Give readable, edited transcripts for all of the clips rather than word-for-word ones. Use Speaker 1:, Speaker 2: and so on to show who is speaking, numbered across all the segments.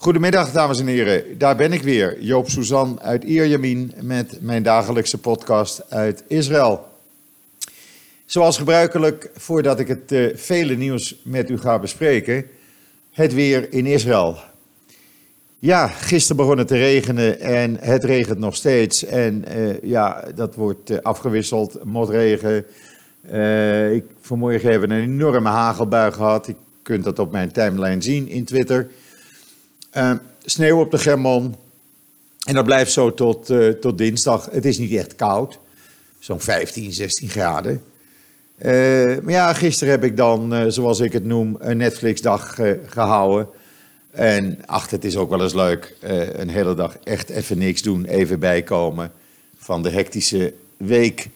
Speaker 1: Goedemiddag, dames en heren. Daar ben ik weer, Joop Suzan uit Ierjemien met mijn dagelijkse podcast uit Israël. Zoals gebruikelijk, voordat ik het vele nieuws met u ga bespreken, het weer in Israël. Ja, gisteren begon het te regenen en het regent nog steeds. En dat wordt afgewisseld, motregen. Vanmorgen hebben we een enorme hagelbui gehad. Je kunt dat op mijn timeline zien in Twitter. Sneeuw op de Germon. En dat blijft zo tot dinsdag. Het is niet echt koud. Zo'n 15, 16 graden. Maar ja, gisteren heb ik dan, zoals ik het noem, een Netflix-dag gehouden. En het is ook wel eens leuk. Een hele dag echt even niks doen. Even bijkomen van de hectische week.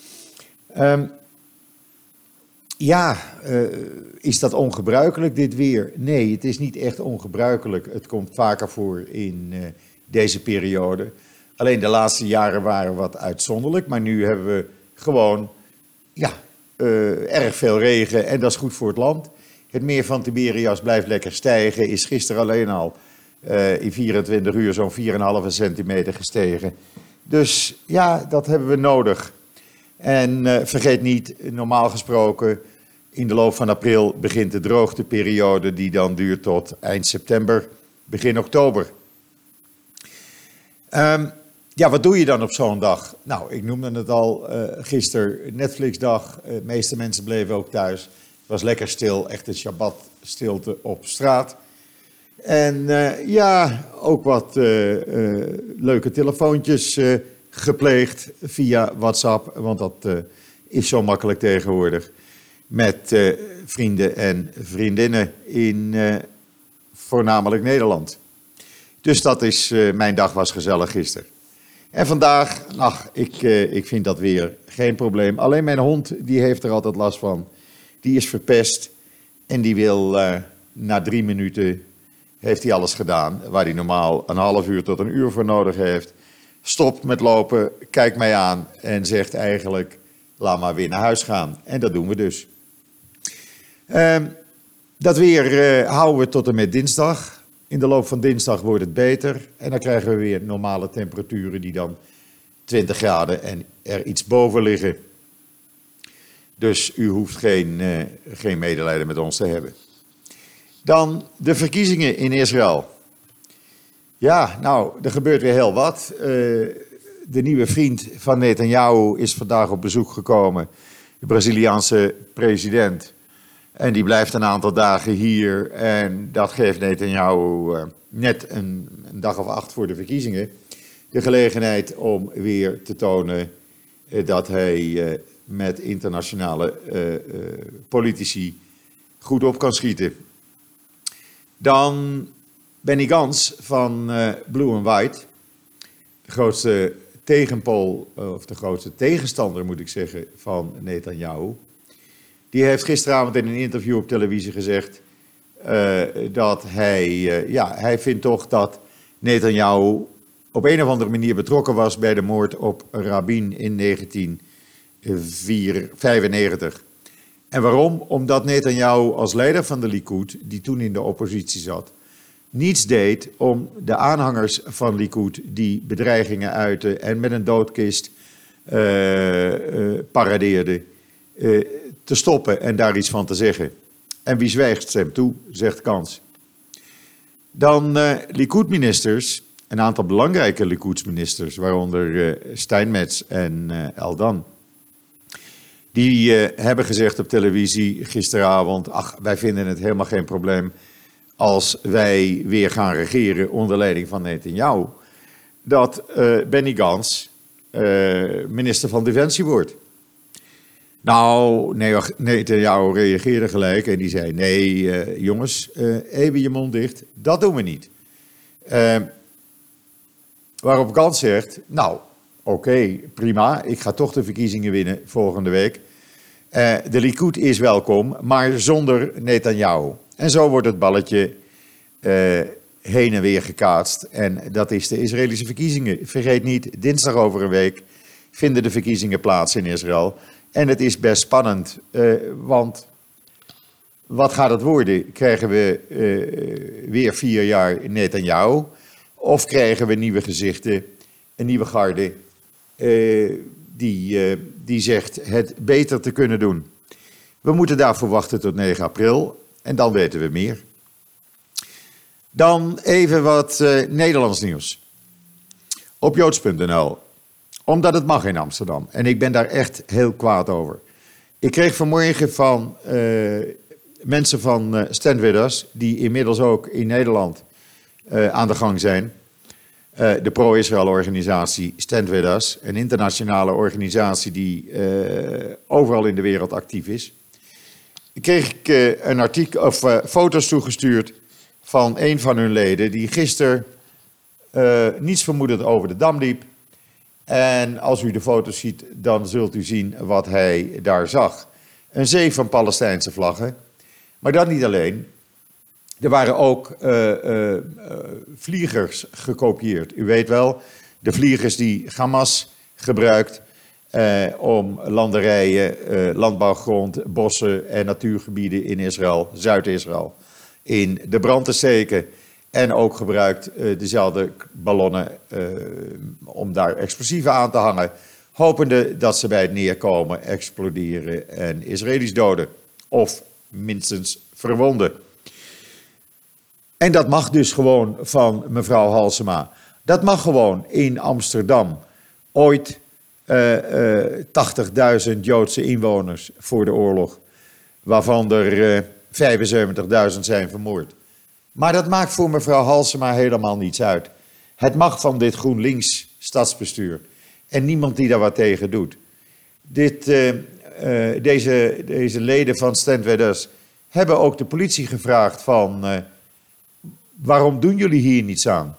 Speaker 1: Is dat ongebruikelijk, dit weer? Nee, het is niet echt ongebruikelijk. Het komt vaker voor in deze periode. Alleen de laatste jaren waren wat uitzonderlijk. Maar nu hebben we gewoon erg veel regen en dat is goed voor het land. Het meer van Tiberias blijft lekker stijgen. Is gisteren alleen al in 24 uur zo'n 4,5 centimeter gestegen. Dus ja, dat hebben we nodig. En vergeet niet, normaal gesproken, in de loop van april begint de droogteperiode die dan duurt tot eind september, begin oktober. Wat doe je dan op zo'n dag? Nou, ik noemde het al gisteren, Netflix-dag. De meeste mensen bleven ook thuis. Het was lekker stil, echt een Shabbat-stilte op straat. En ook wat leuke telefoontjes gepleegd via WhatsApp, want dat is zo makkelijk tegenwoordig. Met vrienden en vriendinnen in voornamelijk Nederland. Dus mijn dag was gezellig gisteren. En vandaag, ik vind dat weer geen probleem. Alleen mijn hond, die heeft er altijd last van. Die is verpest en die wil na 3 minuten, heeft hij alles gedaan. Waar hij normaal een half uur tot een uur voor nodig heeft. Stopt met lopen, kijkt mij aan en zegt eigenlijk, laat maar weer naar huis gaan. En dat doen we dus. Dat weer houden we tot en met dinsdag. In de loop van dinsdag wordt het beter. En dan krijgen we weer normale temperaturen die dan 20 graden en er iets boven liggen. Dus u hoeft geen medelijden met ons te hebben. Dan de verkiezingen in Israël. Ja, er gebeurt weer heel wat. De nieuwe vriend van Netanyahu is vandaag op bezoek gekomen. De Braziliaanse president. En die blijft een aantal dagen hier. En dat geeft Netanyahu net een dag of 8 voor de verkiezingen de gelegenheid om weer te tonen dat hij met internationale politici goed op kan schieten. Dan Benny Gantz van Blue and White, de grootste tegenpool, of de grootste tegenstander moet ik zeggen, van Netanyahu. Die heeft gisteravond in een interview op televisie gezegd dat hij vindt toch dat Netanyahu op een of andere manier betrokken was bij de moord op Rabin in 1995. En waarom? Omdat Netanyahu als leider van de Likud, die toen in de oppositie zat, niets deed om de aanhangers van Likud die bedreigingen uiten en met een doodkist paradeerden, te stoppen en daar iets van te zeggen. En wie zwijgt stemt toe, zegt Gantz. Dan Likud-ministers, een aantal belangrijke Likud-ministers, waaronder Steinmetz en Eldan. Die hebben gezegd op televisie gisteravond, wij vinden het helemaal geen probleem als wij weer gaan regeren onder leiding van Netanyahu, dat Benny Gantz minister van Defensie wordt. Nou, Netanyahu reageerde gelijk en die zei, nee jongens, even je mond dicht, dat doen we niet. Waarop Gantz zegt, oké, prima, ik ga toch de verkiezingen winnen volgende week. De Likud is welkom, maar zonder Netanyahu. En zo wordt het balletje heen en weer gekaatst. En dat is de Israëlische verkiezingen. Vergeet niet, dinsdag over een week vinden de verkiezingen plaats in Israël. En het is best spannend, want wat gaat het worden? Krijgen we weer 4 jaar Netanyahu? Of krijgen we nieuwe gezichten, een nieuwe garde die zegt het beter te kunnen doen? We moeten daarvoor wachten tot 9 april en dan weten we meer. Dan even wat Nederlands nieuws. Op joods.nl. Omdat het mag in Amsterdam. En ik ben daar echt heel kwaad over. Ik kreeg vanmorgen van mensen van Stand With Us, die inmiddels ook in Nederland aan de gang zijn. De pro-Israël organisatie Stand With Us, een internationale organisatie die overal in de wereld actief is. Kreeg ik een artikel of foto's toegestuurd van een van hun leden die gisteren niets vermoedend over de Dam liep. En als u de foto's ziet, dan zult u zien wat hij daar zag. Een zee van Palestijnse vlaggen. Maar dat niet alleen. Er waren ook vliegers gekopieerd. U weet wel, de vliegers die Hamas gebruikt om landerijen, landbouwgrond, bossen en natuurgebieden in Israël, Zuid-Israël, in de brand te steken. En ook gebruikt dezelfde ballonnen om daar explosieven aan te hangen. Hopende dat ze bij het neerkomen exploderen en Israëli's doden. Of minstens verwonden. En dat mag dus gewoon van mevrouw Halsema. Dat mag gewoon in Amsterdam. Ooit 80.000 Joodse inwoners voor de oorlog. Waarvan er 75.000 zijn vermoord. Maar dat maakt voor mevrouw Halsema helemaal niets uit. Het mag van dit GroenLinks stadsbestuur. En niemand die daar wat tegen doet. Deze leden van Stand With Us hebben ook de politie gevraagd van waarom doen jullie hier niets aan?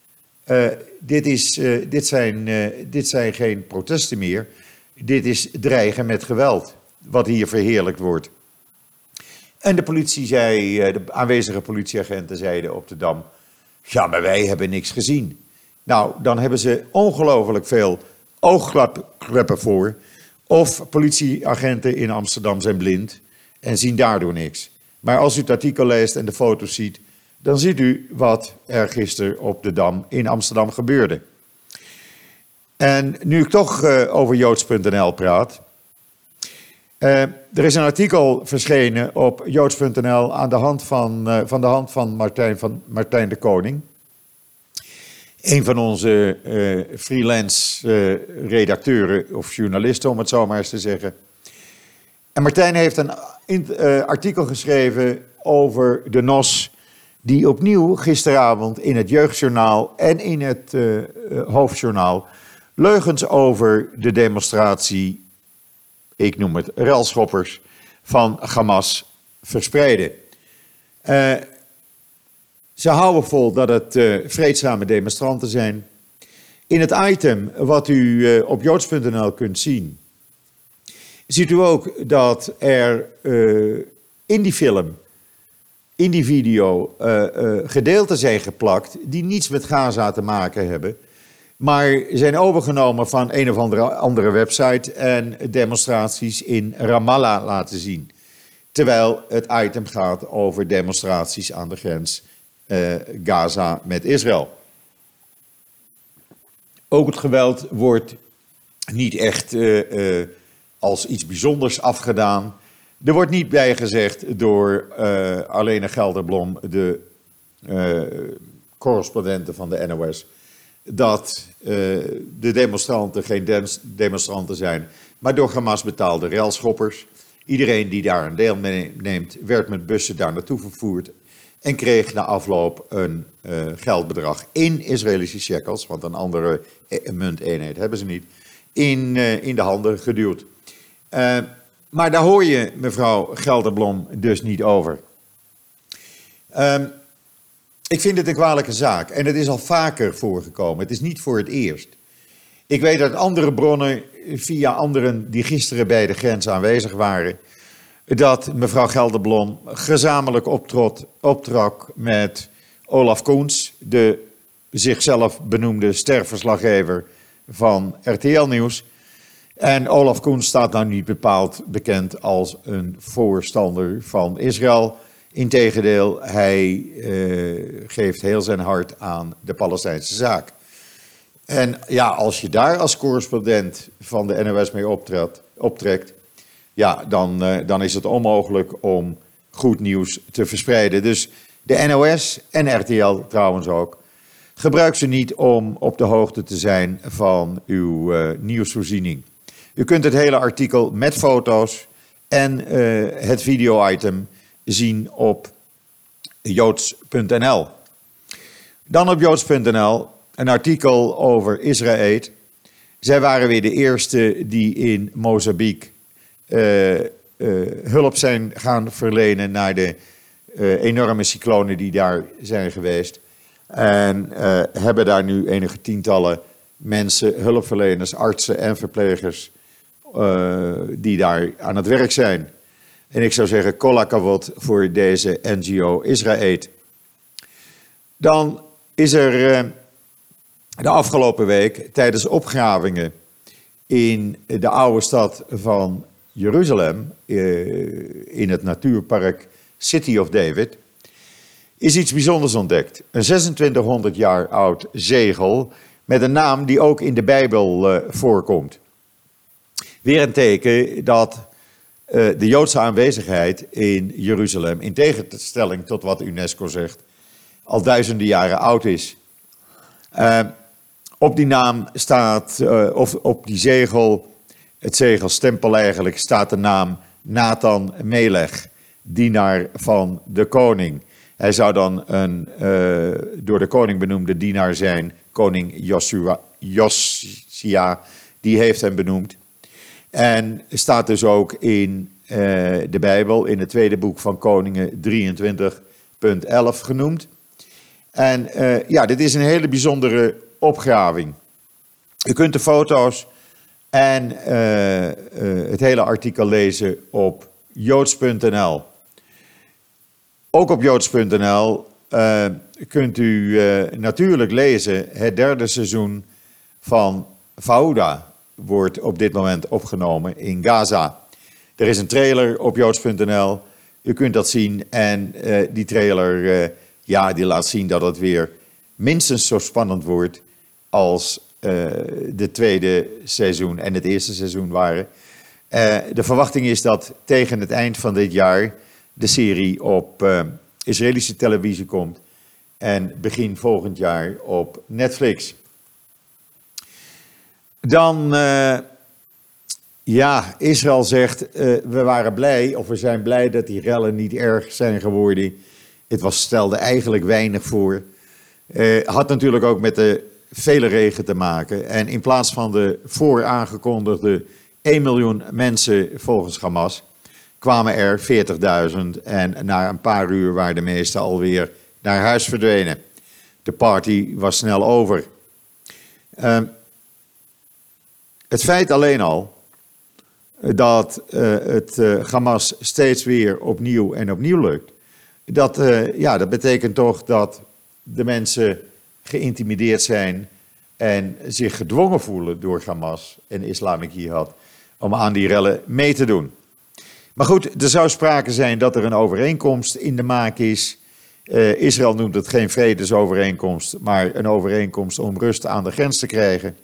Speaker 1: Dit zijn geen protesten meer. Dit is dreigen met geweld, wat hier verheerlijkt wordt. En de politie zei, de aanwezige politieagenten zeiden op de Dam, ja, maar wij hebben niks gezien. Nou, dan hebben ze ongelooflijk veel oogkleppen voor. Of politieagenten in Amsterdam zijn blind en zien daardoor niks. Maar als u het artikel leest en de foto's ziet, dan ziet u wat er gisteren op de Dam in Amsterdam gebeurde. En nu ik toch over joods.nl praat. Er is een artikel verschenen op joods.nl aan de hand van Martijn de Koning. Een van onze freelance redacteuren of journalisten, om het zo maar eens te zeggen. En Martijn heeft een artikel geschreven over de NOS, die opnieuw gisteravond in het Jeugdjournaal en in het Hoofdjournaal leugens over de demonstratie, ik noem het relschoppers, van Hamas verspreiden. Ze houden vol dat het vreedzame demonstranten zijn. In het item wat u op joods.nl kunt zien, ziet u ook dat er in die film, in die video, gedeelten zijn geplakt die niets met Gaza te maken hebben, maar zijn overgenomen van een of andere website en demonstraties in Ramallah laten zien. Terwijl het item gaat over demonstraties aan de grens Gaza met Israël. Ook het geweld wordt niet echt als iets bijzonders afgedaan. Er wordt niet bijgezegd door Arlene Gelderblom, de correspondente van de NOS, dat de demonstranten geen demonstranten zijn, maar door Hamas betaalde relschoppers. Iedereen die daar een deel neemt, werd met bussen daar naartoe vervoerd en kreeg na afloop een geldbedrag in Israëlische shekels, want een andere munteenheid hebben ze niet, in de handen geduwd. Maar daar hoor je mevrouw Gelderblom dus niet over. Ik vind het een kwalijke zaak en het is al vaker voorgekomen. Het is niet voor het eerst. Ik weet uit andere bronnen, via anderen die gisteren bij de grens aanwezig waren, dat mevrouw Gelderblom gezamenlijk optrok met Olaf Koens, de zichzelf benoemde sterverslaggever van RTL Nieuws. En Olaf Koens staat nou niet bepaald bekend als een voorstander van Israël. Integendeel, hij geeft heel zijn hart aan de Palestijnse zaak. En ja, als je daar als correspondent van de NOS mee optrekt, ja, dan is het onmogelijk om goed nieuws te verspreiden. Dus de NOS en RTL trouwens ook, gebruik ze niet om op de hoogte te zijn van uw nieuwsvoorziening. U kunt het hele artikel met foto's en het video-item zien op joods.nl. Dan op joods.nl een artikel over Israël. Zij waren weer de eerste die in Mozambique hulp zijn gaan verlenen naar de enorme cyclonen die daar zijn geweest. En hebben daar nu enige tientallen mensen, hulpverleners, artsen en verplegers die daar aan het werk zijn. En ik zou zeggen, kol hakavod voor deze NGO Israël. Dan is er de afgelopen week tijdens opgravingen in de oude stad van Jeruzalem, in het natuurpark City of David, is iets bijzonders ontdekt. Een 2600 jaar oud zegel met een naam die ook in de Bijbel voorkomt. Weer een teken dat de Joodse aanwezigheid in Jeruzalem, in tegenstelling tot wat UNESCO zegt, al duizenden jaren oud is. Op die naam staat, of op die zegel, het zegelstempel eigenlijk, staat de naam Nathan Melech, dienaar van de koning. Hij zou dan een door de koning benoemde dienaar zijn, koning Josia, die heeft hem benoemd. En staat dus ook in de Bijbel, in het tweede boek van Koningen 23:11 genoemd. En ja, dit is een hele bijzondere opgraving. U kunt de foto's en het hele artikel lezen op joods.nl. Ook op joods.nl kunt u natuurlijk lezen, het derde seizoen van Fauda wordt op dit moment opgenomen in Gaza. Er is een trailer op joods.nl, u kunt dat zien en die trailer die laat zien dat het weer minstens zo spannend wordt als de tweede seizoen en het eerste seizoen waren. De verwachting is dat tegen het eind van dit jaar de serie op Israëlische televisie komt en begin volgend jaar op Netflix. Dan, Israël zegt, we zijn blij dat die rellen niet erg zijn geworden. Het stelde eigenlijk weinig voor. Had natuurlijk ook met de vele regen te maken. En in plaats van de vooraangekondigde 1 miljoen mensen volgens Hamas, kwamen er 40.000 en na een paar uur waren de meesten alweer naar huis verdwenen. De party was snel over. Het feit alleen al dat het Hamas steeds weer opnieuw en opnieuw lukt, dat betekent toch dat de mensen geïntimideerd zijn en zich gedwongen voelen door Hamas en Islamic Jihad om aan die rellen mee te doen. Maar goed, er zou sprake zijn dat er een overeenkomst in de maak is. Israël noemt het geen vredesovereenkomst, maar een overeenkomst om rust aan de grens te krijgen.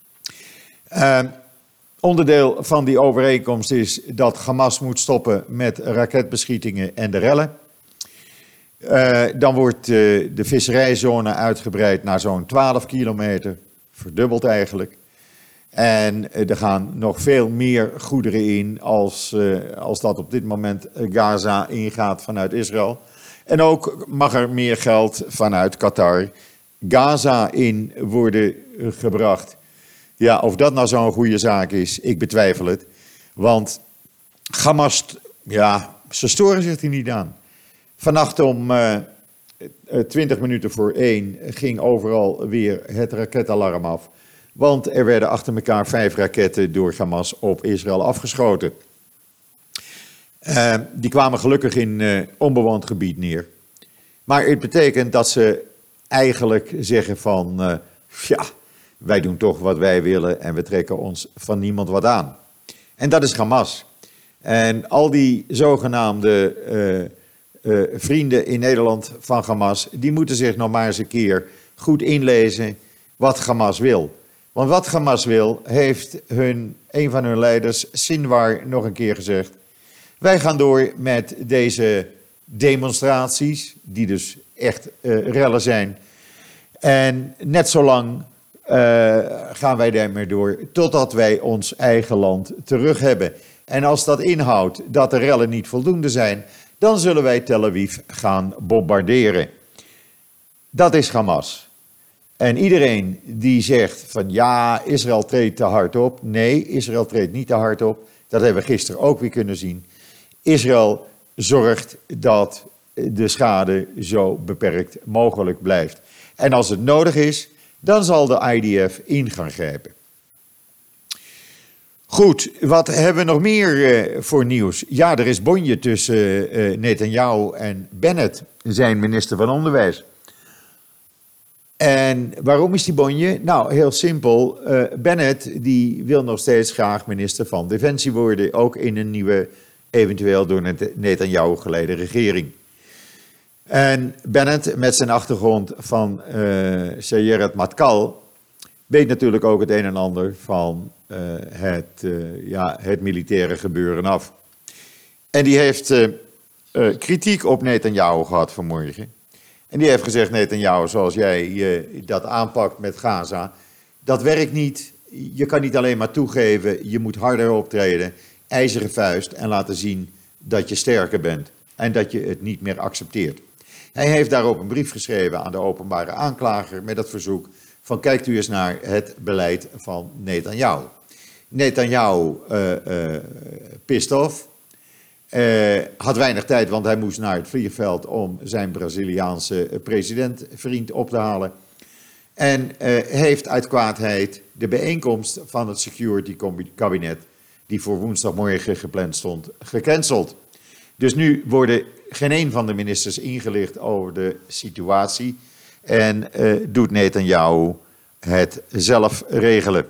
Speaker 1: Onderdeel van die overeenkomst is dat Hamas moet stoppen met raketbeschietingen en de rellen. Dan wordt de visserijzone uitgebreid naar zo'n 12 kilometer, verdubbeld eigenlijk. En er gaan nog veel meer goederen in als dat op dit moment Gaza ingaat vanuit Israël. En ook mag er meer geld vanuit Qatar Gaza in worden gebracht. Ja, of dat nou zo'n goede zaak is, ik betwijfel het. Want Hamas, ze storen zich er niet aan. Vannacht om 20 minuten voor 1 ging overal weer het raketalarm af. Want er werden achter elkaar 5 raketten door Hamas op Israël afgeschoten. Die kwamen gelukkig in onbewoond gebied neer. Maar het betekent dat ze eigenlijk zeggen van, wij doen toch wat wij willen en we trekken ons van niemand wat aan. En dat is Hamas. En al die zogenaamde vrienden in Nederland van Hamas, die moeten zich nog maar eens een keer goed inlezen wat Hamas wil. Want wat Hamas wil, heeft een van hun leiders, Sinwar, nog een keer gezegd. Wij gaan door met deze demonstraties, die dus echt rellen zijn. En net zo lang gaan wij daarmee door, totdat wij ons eigen land terug hebben. En als dat inhoudt dat de rellen niet voldoende zijn, dan zullen wij Tel Aviv gaan bombarderen. Dat is Hamas. En iedereen die zegt van ja, Israël treedt te hard op. Nee, Israël treedt niet te hard op. Dat hebben we gisteren ook weer kunnen zien. Israël zorgt dat de schade zo beperkt mogelijk blijft. En als het nodig is, dan zal de IDF in gaan grijpen. Goed, wat hebben we nog meer voor nieuws? Ja, er is bonje tussen Netanyahu en Bennett, zijn minister van Onderwijs. En waarom is die bonje? Nou, heel simpel. Bennett die wil nog steeds graag minister van Defensie worden, ook in een nieuwe, eventueel door Netanyahu geleide regering. En Bennett, met zijn achtergrond van Sayeret Matkal, weet natuurlijk ook het een en ander van het militaire gebeuren af. En die heeft kritiek op Netanyahu gehad vanmorgen. En die heeft gezegd, Netanyahu, zoals jij dat aanpakt met Gaza, dat werkt niet. Je kan niet alleen maar toegeven, je moet harder optreden, ijzeren vuist en laten zien dat je sterker bent en dat je het niet meer accepteert. Hij heeft daarop een brief geschreven aan de openbare aanklager met het verzoek van kijkt u eens naar het beleid van Netanyahu. Netanyahu pissed off. Had weinig tijd, want hij moest naar het vliegveld om zijn Braziliaanse presidentvriend op te halen. En heeft uit kwaadheid de bijeenkomst van het Security Kabinet, die voor woensdagmorgen gepland stond, gecanceld. Dus nu worden geen een van de ministers ingelicht over de situatie en doet Netanyahu het zelf regelen.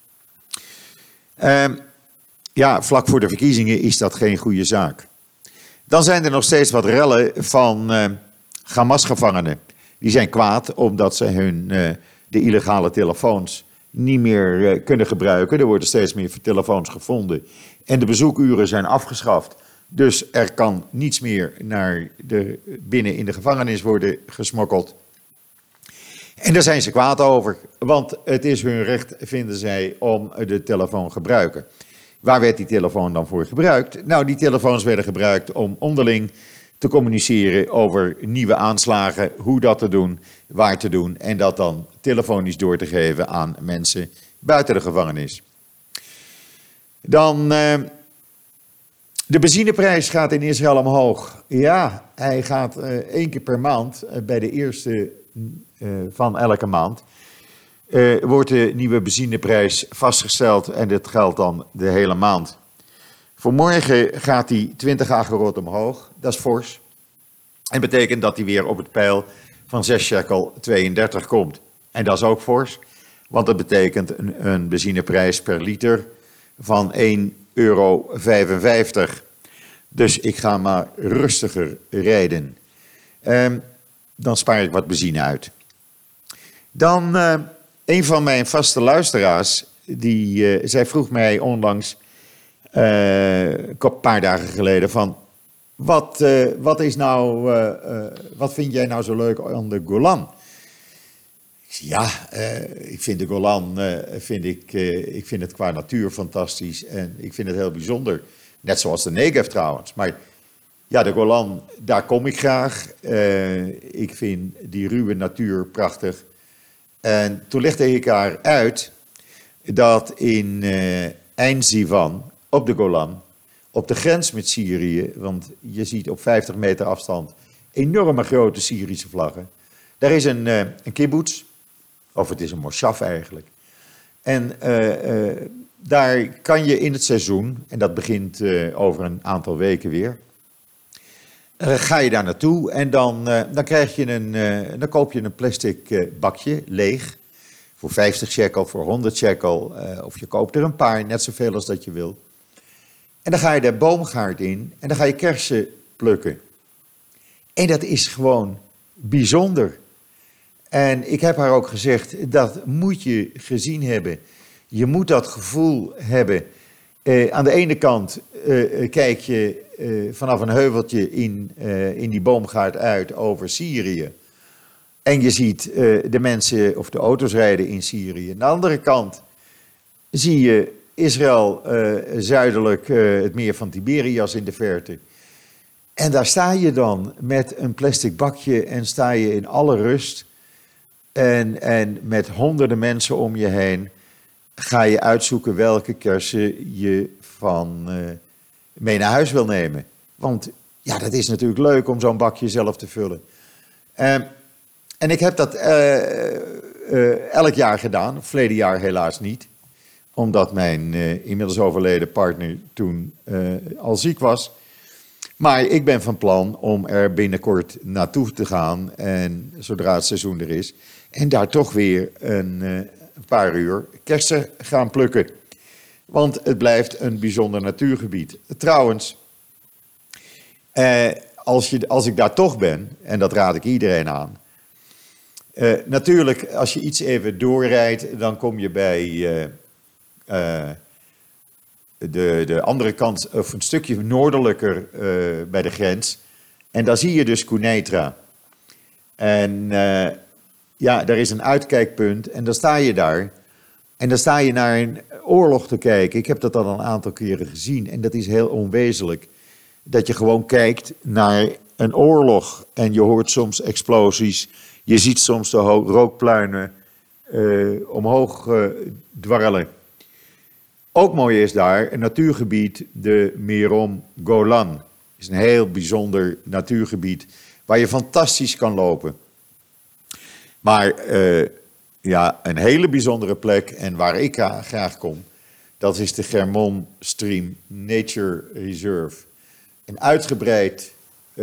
Speaker 1: Vlak voor de verkiezingen is dat geen goede zaak. Dan zijn er nog steeds wat rellen van Hamas-gevangenen. Die zijn kwaad omdat ze de illegale telefoons niet meer kunnen gebruiken. Er worden steeds meer telefoons gevonden. En de bezoekuren zijn afgeschaft. Dus er kan niets meer binnen in de gevangenis worden gesmokkeld. En daar zijn ze kwaad over. Want het is hun recht, vinden zij, om de telefoon te gebruiken. Waar werd die telefoon dan voor gebruikt? Nou, die telefoons werden gebruikt om onderling te communiceren over nieuwe aanslagen, hoe dat te doen, waar te doen en dat dan telefonisch door te geven aan mensen buiten de gevangenis. Dan, de benzineprijs gaat in Israël omhoog. Ja, hij gaat 1 keer per maand, bij de eerste van elke maand, wordt de nieuwe benzineprijs vastgesteld en dit geldt dan de hele maand. Voor morgen gaat die 20 agrot omhoog, dat is fors. En betekent dat hij weer op het peil van 6 shekel 32 komt. En dat is ook fors, want dat betekent een benzineprijs per liter van 1,55 €. Dus ik ga maar rustiger rijden. Dan spaar ik wat benzine uit. Dan een van mijn vaste luisteraars, zij vroeg mij onlangs, een paar dagen geleden, van wat vind jij nou zo leuk aan de Golan? Ik zei, ik vind de Golan, ik vind het qua natuur fantastisch en ik vind het heel bijzonder. Net zoals de Negev trouwens. Maar ja, de Golan, daar kom ik graag. Ik vind die ruwe natuur prachtig. En toen legde ik haar uit dat in Ein Sivan, op de Golan, op de grens met Syrië, want je ziet op 50 meter afstand enorme grote Syrische vlaggen. Daar is een kibbutz, of het is een moshav eigenlijk. En daar kan je in het seizoen, en dat begint over een aantal weken weer, ga je daar naartoe en dan koop je een plastic bakje leeg voor 50 shekel, voor 100 shekel, of je koopt er een paar, net zoveel als dat je wil. En dan ga je de boomgaard in en dan ga je kersen plukken. En dat is gewoon bijzonder. En ik heb haar ook gezegd, dat moet je gezien hebben. Je moet dat gevoel hebben. Aan de ene kant kijk je vanaf een heuveltje in die boomgaard uit over Syrië. En je ziet de mensen of de auto's rijden in Syrië. Aan de andere kant zie je Israël zuidelijk het meer van Tiberias in de verte. En daar sta je dan met een plastic bakje en sta je in alle rust. En met honderden mensen om je heen ga je uitzoeken welke kersen je mee naar huis wil nemen. Want ja, dat is natuurlijk leuk om zo'n bakje zelf te vullen. En ik heb dat elk jaar gedaan, verleden jaar helaas niet. Omdat mijn inmiddels overleden partner toen al ziek was. Maar ik ben van plan om er binnenkort naartoe te gaan, en zodra het seizoen er is, en daar toch weer een paar uur kersen gaan plukken. Want het blijft een bijzonder natuurgebied. Trouwens, als ik daar toch ben, en dat raad ik iedereen aan. Natuurlijk, als je iets even doorrijdt, dan kom je bij de andere kant, of een stukje noordelijker bij de grens. En daar zie je dus Quneitra. En ja, daar is een uitkijkpunt en dan sta je daar. En dan sta je naar een oorlog te kijken. Ik heb dat al een aantal keren gezien en dat is heel onwezenlijk. Dat je gewoon kijkt naar een oorlog en je hoort soms explosies. Je ziet soms de rookpluinen omhoog dwarrelen. Ook mooi is daar een natuurgebied, de Merom Golan. Het is een heel bijzonder natuurgebied waar je fantastisch kan lopen. Maar ja, een hele bijzondere plek en waar ik graag kom, dat is de Germon Stream Nature Reserve. Een uitgebreid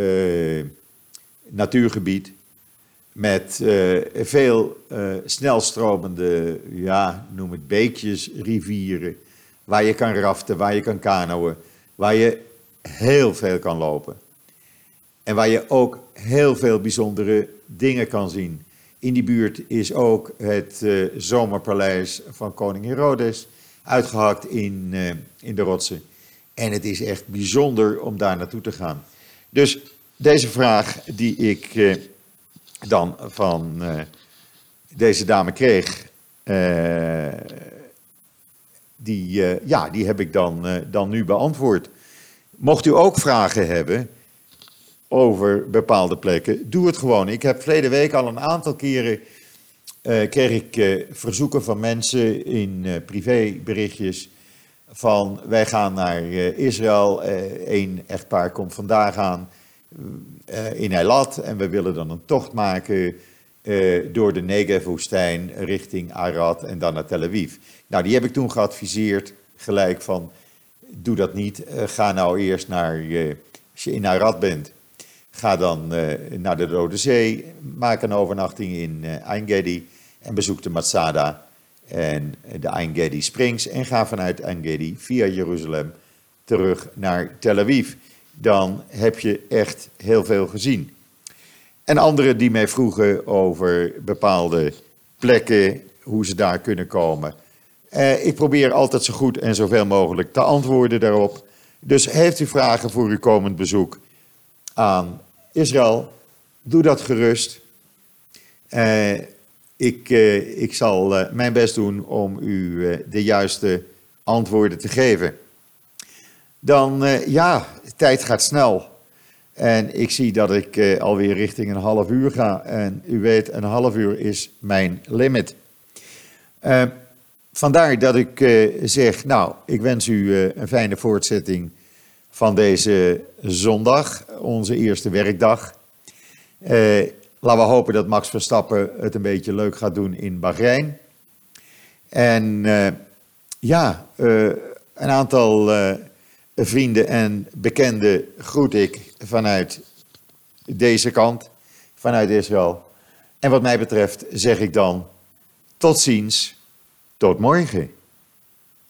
Speaker 1: natuurgebied met veel snelstromende, ja, noem het beekjes, rivieren, waar je kan raften, waar je kan kanoën, waar je heel veel kan lopen. En waar je ook heel veel bijzondere dingen kan zien. In die buurt is ook het zomerpaleis van koning Herodes, uitgehakt in de rotsen. En het is echt bijzonder om daar naartoe te gaan. Dus deze vraag die ik dan van deze dame kreeg, die heb ik dan nu beantwoord. Mocht u ook vragen hebben over bepaalde plekken, doe het gewoon. Ik heb verleden week al een aantal keren kreeg ik verzoeken van mensen in privéberichtjes van wij gaan naar Israël, één echtpaar komt vandaag aan in Eilat en we willen dan een tocht maken door de Negev-woestijn richting Arad en dan naar Tel Aviv. Nou, die heb ik toen geadviseerd, gelijk van doe dat niet, ga nou eerst als je in Arad bent, ga dan naar de Rode Zee, maak een overnachting in Ein Gedi en bezoek de Masada en de Ein Gedi Springs en ga vanuit Ein Gedi via Jeruzalem terug naar Tel Aviv. Dan heb je echt heel veel gezien. En anderen die mij vroegen over bepaalde plekken, hoe ze daar kunnen komen. Ik probeer altijd zo goed en zoveel mogelijk te antwoorden daarop. Dus heeft u vragen voor uw komend bezoek aan Israël, doe dat gerust. Ik zal mijn best doen om u de juiste antwoorden te geven. Dan, ja, de tijd gaat snel. En ik zie dat ik alweer richting een half uur ga. En u weet, een half uur is mijn limit. Vandaar dat ik zeg, nou, ik wens u een fijne voortzetting van deze zondag, onze eerste werkdag. Laten we hopen dat Max Verstappen het een beetje leuk gaat doen in Bahrein. En een aantal vrienden en bekenden groet ik vanuit deze kant, vanuit Israël. En wat mij betreft zeg ik dan tot ziens, tot morgen.